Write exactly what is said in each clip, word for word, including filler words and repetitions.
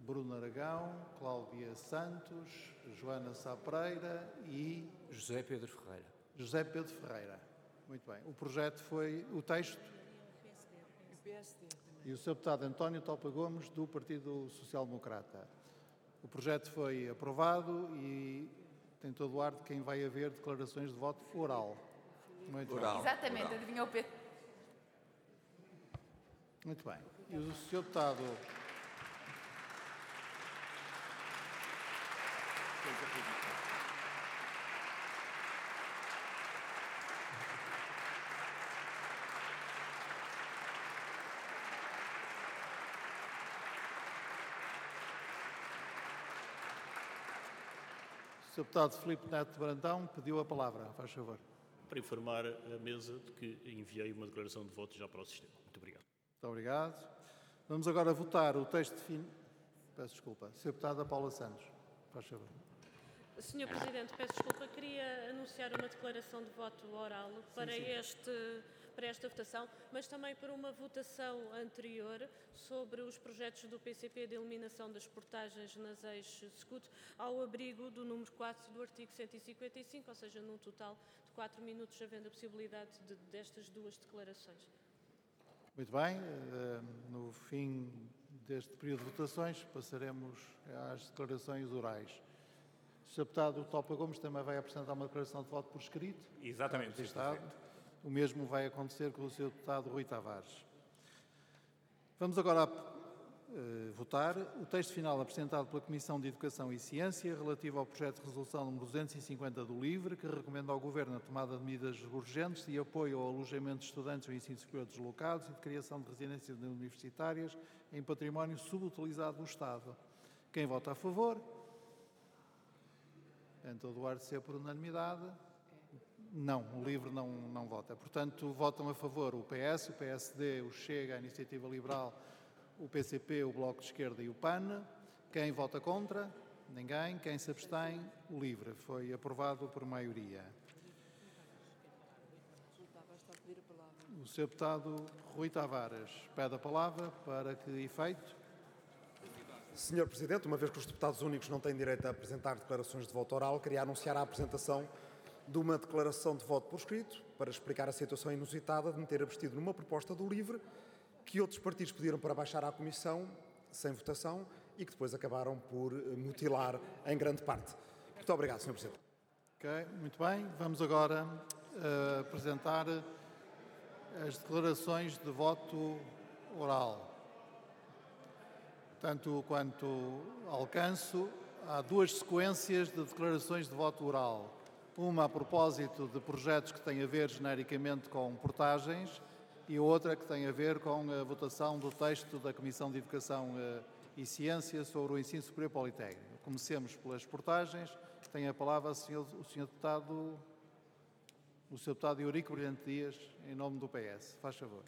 Bruno Aragão, Cláudia Santos, Joana Sá Pereira e... José Pedro Ferreira. José Pedro Ferreira. Muito bem. O projeto foi... O texto? E o senhor Deputado António Topa Gomes, do Partido Social Democrata. O projeto foi aprovado e tem todo o ar de quem vai haver declarações de voto oral. Muito Oral. bem. Exatamente, Oral. adivinhou o Pedro. Muito bem. E o senhor Deputado... O senhor Deputado Filipe Neto Brandão pediu a palavra. Faz favor. Para informar a mesa de que enviei uma declaração de voto já para o sistema. Muito obrigado. Muito obrigado. Vamos agora votar o texto de fim... Peço desculpa. senhor Deputada Paula Santos. Faz favor. senhor Presidente, peço desculpa, queria anunciar uma declaração de voto oral para, sim. Este, para esta votação, mas também para uma votação anterior sobre os projetos do P C P de eliminação das portagens nas ex-SCUT ao abrigo do número quatro do artigo cento e cinquenta e cinco, ou seja, num total de quatro minutos, havendo a possibilidade de, destas duas declarações. Muito bem. No fim deste período de votações, passaremos às declarações orais. O senhor Deputado Topa Gomes também vai apresentar uma declaração de voto por escrito. Exatamente, senhor Presidente. O mesmo vai acontecer com o senhor Deputado Rui Tavares. Vamos agora uh, votar o texto final apresentado pela Comissão de Educação e Ciência relativo ao projeto de resolução número duzentos e cinquenta do LIVRE, que recomenda ao Governo a tomada de medidas urgentes de apoio ao alojamento de estudantes do ensino superior deslocados e de criação de residências universitárias em património subutilizado do Estado. Quem vota a favor? Em todo o ar de ser por unanimidade. Não, o LIVRE não, não vota. Portanto, votam a favor o P S, o P S D, o Chega, a Iniciativa Liberal, o P C P, o Bloco de Esquerda e o P A N. Quem vota contra? Ninguém. Quem se abstém? O LIVRE. Foi aprovado por maioria. O senhor Deputado Rui Tavares pede a palavra para que efeito? senhor Presidente, uma vez que os deputados únicos não têm direito a apresentar declarações de voto oral, queria anunciar a apresentação de uma declaração de voto por escrito para explicar a situação inusitada de me ter abstido numa proposta do LIVRE que outros partidos pediram para baixar à Comissão sem votação e que depois acabaram por mutilar em grande parte. Muito obrigado, senhor Presidente. Ok, muito bem. Vamos agora uh, apresentar as declarações de voto oral. Tanto quanto alcanço, há duas sequências de declarações de voto oral. Uma a propósito de projetos que têm a ver genericamente com portagens e outra que tem a ver com a votação do texto da Comissão de Educação e Ciência sobre o ensino superior politécnico. Comecemos pelas portagens. Tem a palavra o senhor, o senhor Deputado, o senhor Deputado Eurico Brilhante Dias, em nome do P S. Faz favor.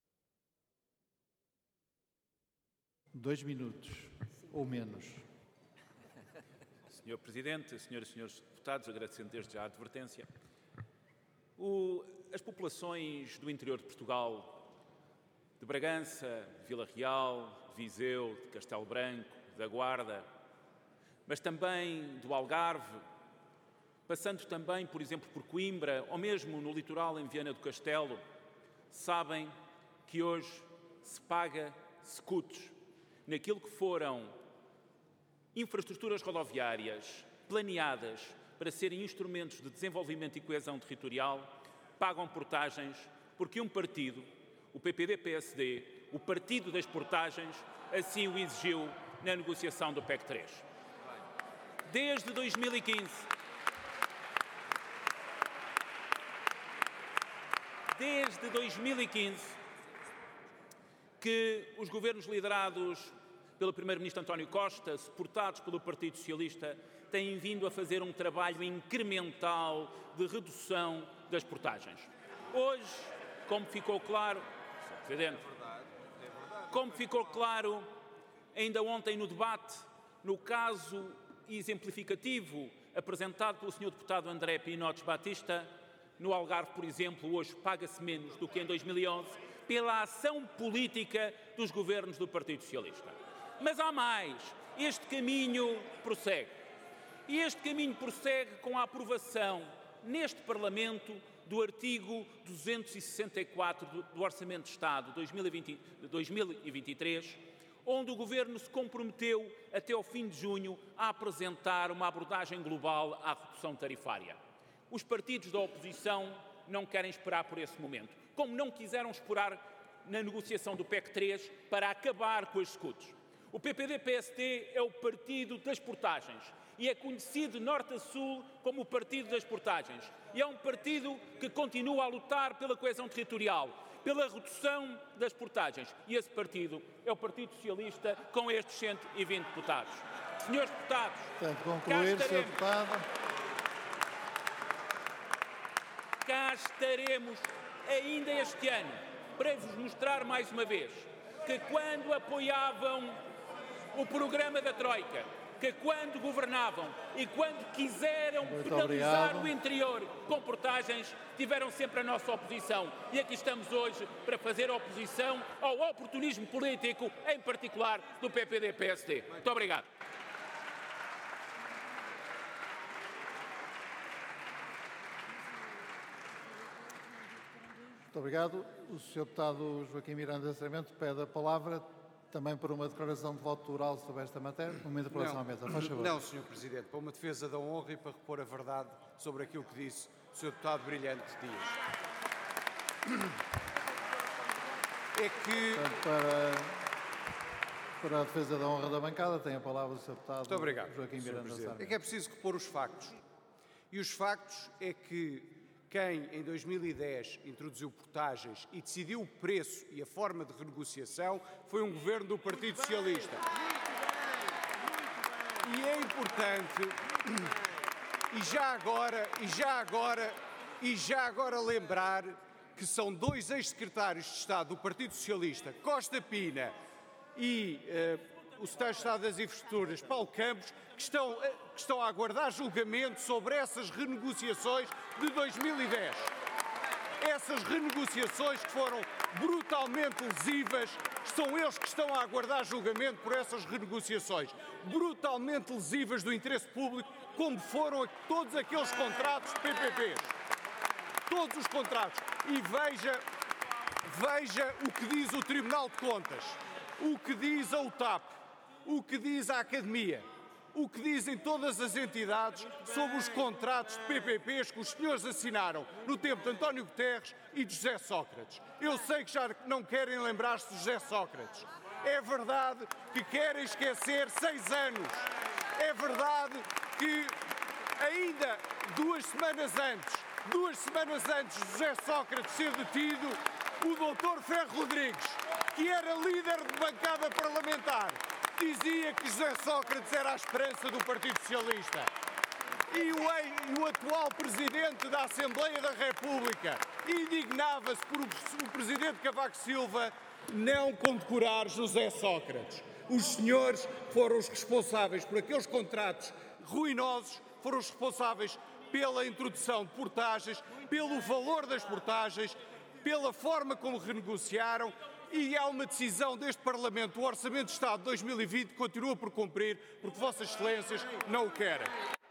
Dois minutos, ou menos. senhor Presidente, senhoras e senhores deputados, agradecendo desde já a advertência. O, as populações do interior de Portugal, de Bragança, de Vila Real, de Viseu, de Castelo Branco, da Guarda, mas também do Algarve, passando também, por exemplo, por Coimbra, ou mesmo no litoral em Viana do Castelo, sabem que hoje se paga SCUTs naquilo que foram infraestruturas rodoviárias planeadas para serem instrumentos de desenvolvimento e coesão territorial, pagam portagens porque um partido, o P P D P S D, o partido das portagens, assim o exigiu na negociação do P E C três. Desde dois mil e quinze, desde dois mil e quinze, que os governos liderados pelo primeiro-ministro António Costa, suportados pelo Partido Socialista, têm vindo a fazer um trabalho incremental de redução das portagens. Hoje, como ficou claro, senhor Presidente, como ficou claro ainda ontem no debate, no caso exemplificativo apresentado pelo senhor Deputado André Pinotes Batista, no Algarve, por exemplo, hoje paga-se menos do que em dois mil e onze pela ação política dos governos do Partido Socialista. Mas há mais. Este caminho prossegue. E este caminho prossegue com a aprovação neste Parlamento do artigo duzentos e sessenta e quatro do, do Orçamento de Estado dois mil e vinte, dois mil e vinte e três, onde o Governo se comprometeu até ao fim de junho a apresentar uma abordagem global à redução tarifária. Os partidos da oposição não querem esperar por esse momento, como não quiseram esperar na negociação do P E C três para acabar com as escudos. O P P D P S D é o partido das portagens e é conhecido de norte a sul como o partido das portagens. E é um partido que continua a lutar pela coesão territorial, pela redução das portagens. E esse partido é o Partido Socialista, com estes cento e vinte deputados. Senhores deputados, tem que concluir, senhor deputado. Cá estaremos ainda este ano para vos mostrar mais uma vez que quando apoiavam o programa da Troika, que quando governavam e quando quiseram Muito penalizar obrigado. o interior com portagens, tiveram sempre a nossa oposição. E aqui estamos hoje para fazer oposição ao oportunismo político, em particular do P P D P S D. Muito obrigado. Muito obrigado. O senhor deputado Joaquim Miranda Sarmento pede a palavra também por uma declaração de voto oral sobre esta matéria, uma interpelação não, à mesa. Faz favor. Não, senhor Presidente, para uma defesa da honra e para repor a verdade sobre aquilo que disse o senhor deputado Brilhante Dias. É que... Portanto, para, para a defesa da honra da bancada, tem a palavra o senhor deputado Muito obrigado, Joaquim senhor Miranda Presidente. Sarmento. É que é preciso repor os factos. E os factos é que quem, em dois mil e dez, introduziu portagens e decidiu o preço e a forma de renegociação foi um governo do Partido Socialista. E é importante, e já agora, e já agora, e já agora lembrar que são dois ex-secretários de Estado do Partido Socialista, Costa Pina e uh, o secretário de Estado das Infraestruturas, Paulo Campos, que estão, que estão a aguardar julgamento sobre essas renegociações de dois mil e dez. Essas renegociações que foram brutalmente lesivas, são eles que estão a aguardar julgamento por essas renegociações, brutalmente lesivas do interesse público, como foram todos aqueles contratos de P P Ps. Todos os contratos. E veja, veja o que diz o Tribunal de Contas, o que diz a U T A P, o que diz a Academia, o que dizem todas as entidades sobre os contratos de P P Ps que os senhores assinaram no tempo de António Guterres e de José Sócrates. Eu sei que já não querem lembrar-se de José Sócrates. É verdade que querem esquecer seis anos. É verdade que ainda duas semanas antes, duas semanas antes de José Sócrates ser detido, o doutor Ferro Rodrigues, que era líder de bancada parlamentar, dizia que José Sócrates era a esperança do Partido Socialista. E o, o atual Presidente da Assembleia da República indignava-se por o, o Presidente Cavaco Silva não condecorar José Sócrates. Os senhores foram os responsáveis por aqueles contratos ruinosos, foram os responsáveis pela introdução de portagens, pelo valor das portagens, pela forma como renegociaram. E há uma decisão deste Parlamento, o Orçamento de Estado de dois mil e vinte continua por cumprir, porque Vossas Excelências não o querem.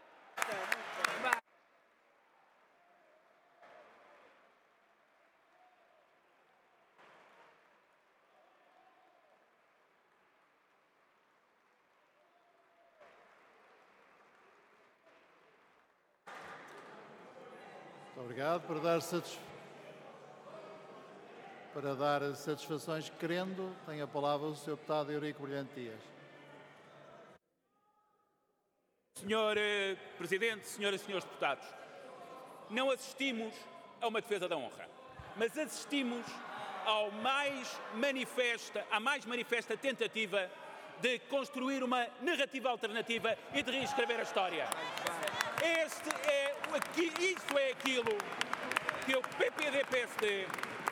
Muito obrigado. Para dar, satisf... Para dar satisfações querendo, tem a palavra o senhor deputado Eurico Brilhante Dias. senhor eh, Presidente, senhoras e senhores deputados, não assistimos a uma defesa da honra, mas assistimos ao mais manifesta, à mais manifesta tentativa de construir uma narrativa alternativa e de reescrever a história. Este é, isso é aquilo que o P P D P S D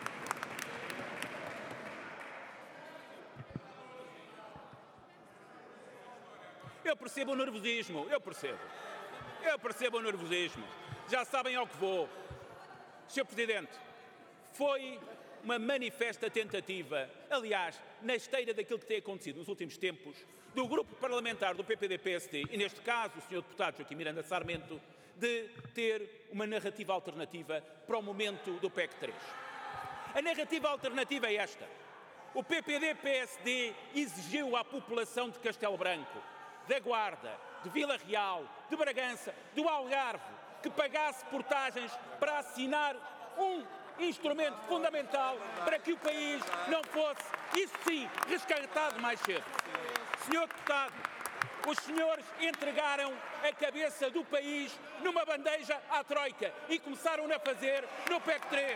Eu percebo o nervosismo, eu percebo. Eu percebo o nervosismo. Já sabem ao que vou. senhor Presidente, foi uma manifesta tentativa, aliás, na esteira daquilo que tem acontecido nos últimos tempos, do grupo parlamentar do P P D-P S D, e neste caso o senhor deputado Joaquim Miranda Sarmento, de ter uma narrativa alternativa para o momento do P E C três. A narrativa alternativa é esta. O P P D-P S D exigiu à população de Castelo Branco, da Guarda, de Vila Real, de Bragança, do Algarve, que pagasse portagens para assinar um instrumento fundamental para que o país não fosse, isso sim, resgatado mais cedo. senhor Deputado, os senhores entregaram a cabeça do país numa bandeja à Troika e começaram-na a fazer no P E C três.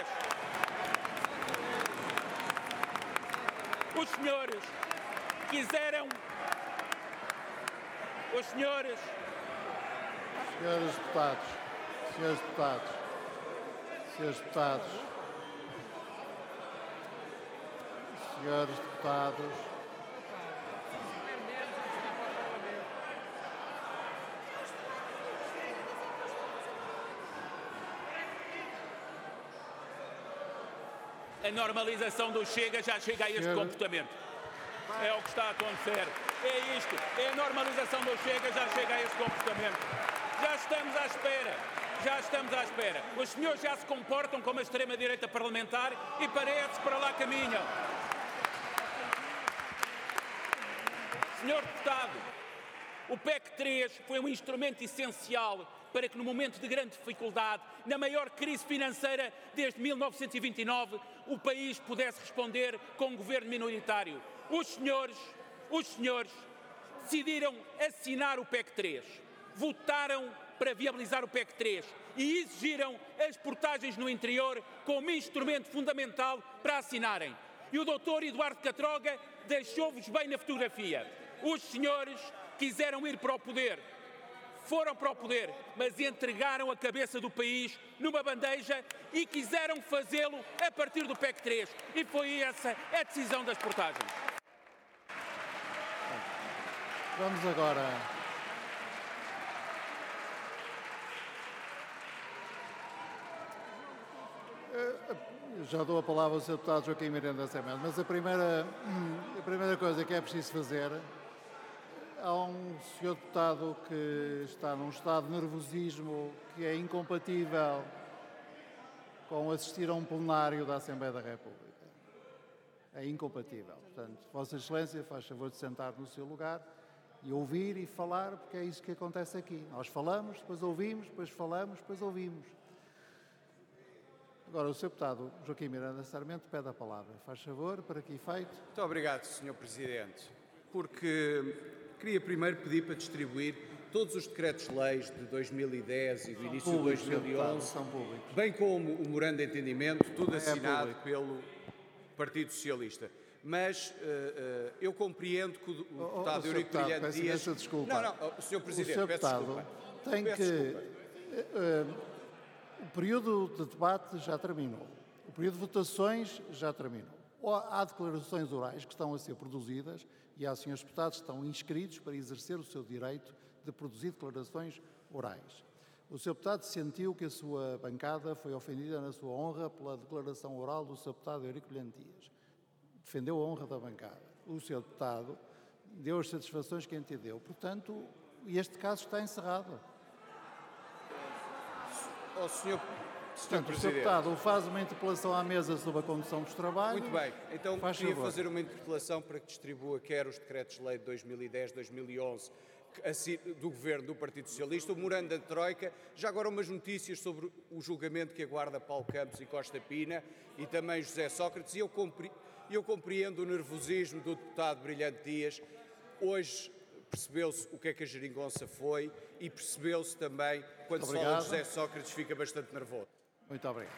Os senhores quiseram... Os senhores... Senhores deputados, senhores deputados, senhores deputados, senhores deputados, a normalização do Chega já chega a este Senhor... comportamento. É o que está a acontecer. É isto. É a normalização do Chega já chega a este comportamento. Já estamos à espera. Já estamos à espera. Os senhores já se comportam como a extrema-direita parlamentar e parece que para lá caminham. senhor Deputado, o P E C três foi um instrumento essencial para que, no momento de grande dificuldade, na maior crise financeira desde mil novecentos e vinte e nove, o país pudesse responder com um governo minoritário. Os senhores, os senhores decidiram assinar o P E C três, votaram para viabilizar o P E C três e exigiram as portagens no interior como instrumento fundamental para assinarem. E o doutor Eduardo Catroga deixou-vos bem na fotografia. Os senhores quiseram ir para o poder. Foram para o poder, mas entregaram a cabeça do país numa bandeja e quiseram fazê-lo a partir do P E C três. E foi essa a decisão das portagens. vamos agora... Já dou a palavra ao senhor Deputado Joaquim Miranda Sarmento, mas a primeira, a primeira coisa que é preciso fazer, há um senhor Deputado que está num estado de nervosismo que é incompatível com assistir a um plenário da Assembleia da República. É incompatível. Portanto, Vossa Excelência, faz favor de sentar no seu lugar e ouvir e falar, porque é isso que acontece aqui. Nós falamos, depois ouvimos, depois falamos, depois ouvimos. Agora, o senhor Deputado Joaquim Miranda Sarmento pede a palavra. Faz favor, para que efeito. Muito obrigado, senhor Presidente. Porque queria primeiro pedir para distribuir todos os decretos-leis de dois mil e dez e do início de dois mil e onze, são públicos, bem como o memorando de entendimento, tudo é assinado público. pelo Partido Socialista. Mas uh, uh, eu compreendo que o, o oh, deputado oh, Eurico Brilhante Dias... Dias... Desculpa. Não, não, oh, senhor Presidente, o senhor peço Deputado desculpa. tem peço que... desculpa. Uh, o período de debate já terminou. O período de votações já terminou. Há declarações orais que estão a ser produzidas e há senhores deputados que estão inscritos para exercer o seu direito de produzir declarações orais. O senhor deputado sentiu que a sua bancada foi ofendida na sua honra pela declaração oral do senhor deputado Eurico Brilhante Dias. Defendeu a honra da bancada. O senhor deputado deu as satisfações que entendeu. Portanto, este caso está encerrado. Oh, senhor, senhor Portanto, o senhor deputado faz uma interpelação à mesa sobre a condução dos trabalhos. Muito bem. Então, faz queria favor. fazer uma interpelação para que distribua quer os decretos-lei de dois mil e dez, dois mil e onze do Governo do Partido Socialista, o memorando da Troika, já agora umas notícias sobre o julgamento que aguarda Paulo Campos e Costa Pina e também José Sócrates, e eu, compre... eu compreendo o nervosismo do deputado Brilhante Dias. Hoje percebeu-se o que é que a geringonça foi e percebeu-se também, quando se fala de José Sócrates, fica bastante nervoso. Muito obrigado.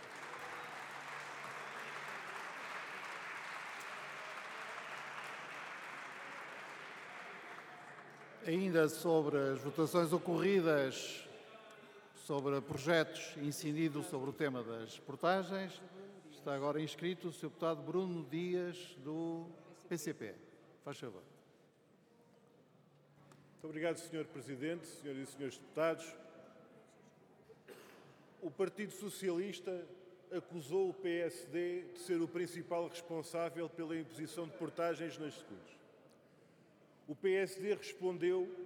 Ainda sobre as votações ocorridas sobre projetos incididos sobre o tema das portagens, está agora inscrito o senhor deputado Bruno Dias, do P C P. Faz favor. Muito obrigado, senhor Presidente, senhoras e senhores deputados. O Partido Socialista acusou o P S D de ser o principal responsável pela imposição de portagens nas SCUTs. O P S D respondeu